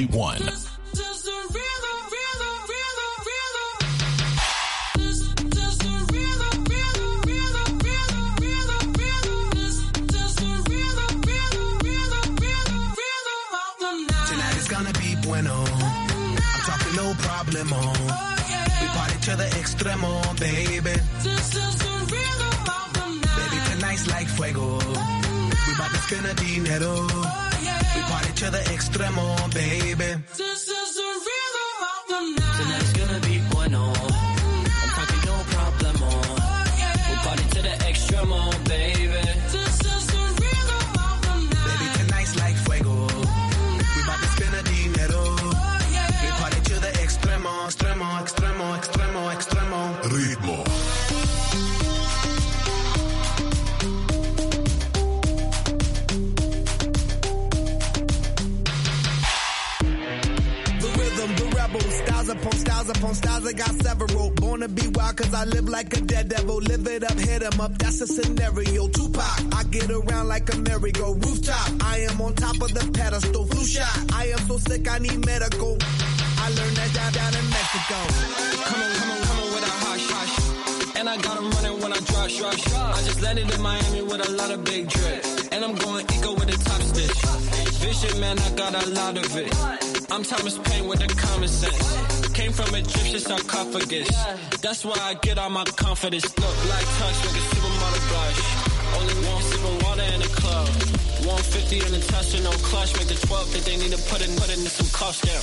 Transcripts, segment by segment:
91. No problemo. We party to the extremo, baby. This is the rhythm of the night. Baby, tonight's like fuego. We bout to spend a dinero. We party to the extremo, baby. This is the rhythm of the night. Tonight's gonna be bueno. I'm talking no problemo. We party to the extremo, baby. This is the rhythm of the night. Baby, tonight's like fuego. We bout to spend a dinero. Extremo, extremo, extremo, extremo. Ritmo. The rhythm, the rebel. Styles upon styles upon styles. I got several. Born to be wild cause I live like a dead devil. Live it up, hit 'em up. That's a scenario. Tupac. I get around like a merry-go. Rooftop. I am on top of the pedestal. Flu shot. I am so sick I need medical. I learned that down in Mexico. Come on with a hush, hush. And I got 'em running when I rush. I just landed in Miami with a lot of big drip. And I'm going eco with a top stitch. Vision, man, I got a lot of it. I'm Thomas Paine with the common sense. Came from Egyptian sarcophagus. That's why I get all my confidence. Look, black touch, make a supermodel blush. Only one sipping water in the club. 150 in the Tesla, no clutch. Make the 12 think they need to put in some cost down.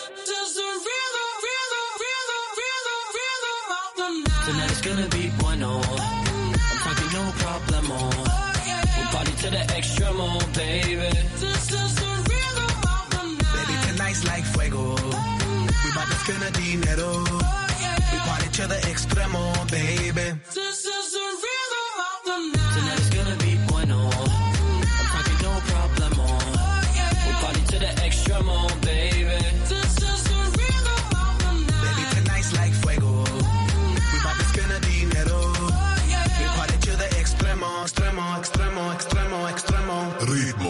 Tonight it's gonna be bueno. I'm talking no problemo. We party to the extremo, baby. This is the rhythm of the night. Baby, tonight's like fuego. We bout to spend a dinero. We party to the extremo, baby. This is the rhythm of the night. Tonight it's gonna be bueno. I'm talking no problemo. We party to the extremo, baby. This is the rhythm of the night. Baby, tonight's like fuego. We party to the extremo, extremo, extremo, extremo, extremo. Ritmo.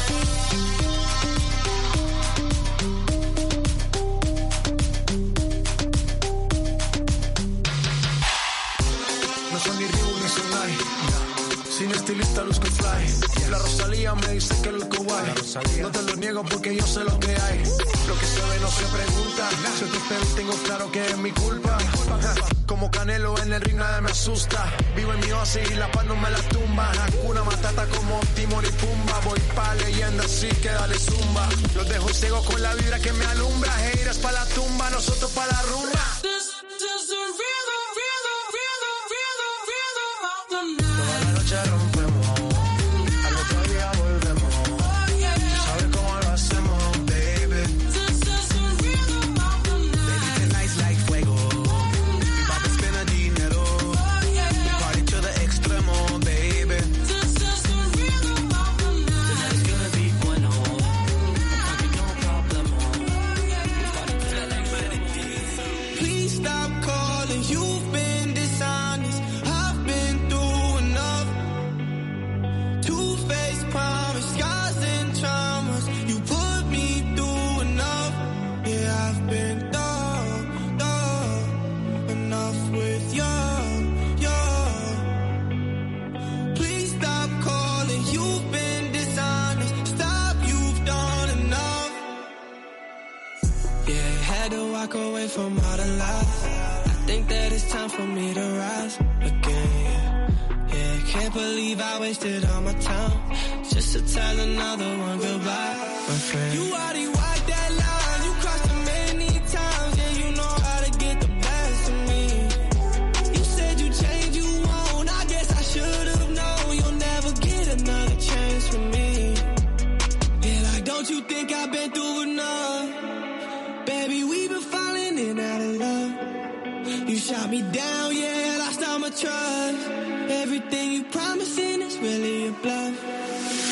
No son ni Ryu ni Sonai. Sin estilista luzco fly. La Rosalía me dice que luzco guay. No te lo niego porque yo sé lo que hay. Lo que se ve no se pregunta. Si te espero y tengo claro que es mi culpa. Como Canelo en el ring nada me asusta. Vivo en mi oasis y la paz no me la tumba. Hakuna Matata como Timon y Pumba. Voy pa' leyenda así que dale zumba. Los dejo ciegos con la vibra que me alumbra. Haters pa' la tumba, nosotros pa' la rumba. Toda la noche rompemos, al otro día volvemos. Tú sabes cómo lo hacemos, baby. Baby, tonight's like fuego. We bout to spend a dinero. We party to the extremo, baby. Tonight it's gonna be bueno. I'm talking no problemo. We party to the extremo. Please stop calling, you've been dishonest. I've been through enough. Two-faced promise, scars and traumas. You put me through enough. Yeah, I've been through enough with you. Please stop calling, you've been dishonest. Stop, you've done enough. Yeah, had to walk away from all the lies. I think that it's time for me to rise again. Yeah, can't believe I wasted all my time just to tell another one goodbye, my friend. You already walked that line, you crossed it many times. Yeah, you know how to get the best of me. You said you changed, you won't. I guess I should've known you'll never get another chance from me. Yeah, like don't you think I've been through enough? Baby, we've been falling in out of love. You shot me down, yeah, lost all my trust. Everything you promising is really a bluff.